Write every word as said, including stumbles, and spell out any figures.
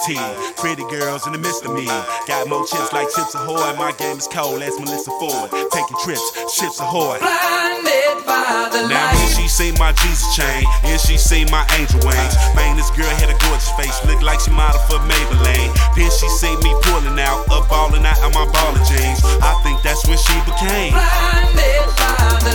T. Pretty girls in the midst of me. Got more chips like Chips Ahoy. My game is cold as Melissa Ford. Taking trips, Chips Ahoy. Blinded by the now light. when she see my Jesus chain, and she see my angel wings. Man, this girl had a gorgeous face, look like she modeled for Maybelline. Then she see me pulling out, up balling out of my baller jeans. I think that's when she became Blinded by the